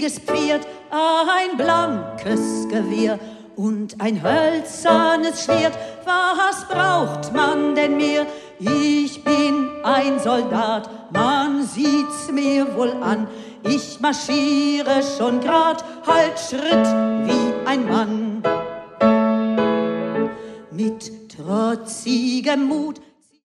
fliges Pferd, ein blankes Gewehr und ein hölzernes Schwert. Was braucht man denn mehr? Ich bin ein Soldat, man sieht's mir wohl an. Ich marschiere schon grad, halt Schritt wie ein Mann. Mit trotzigem Mut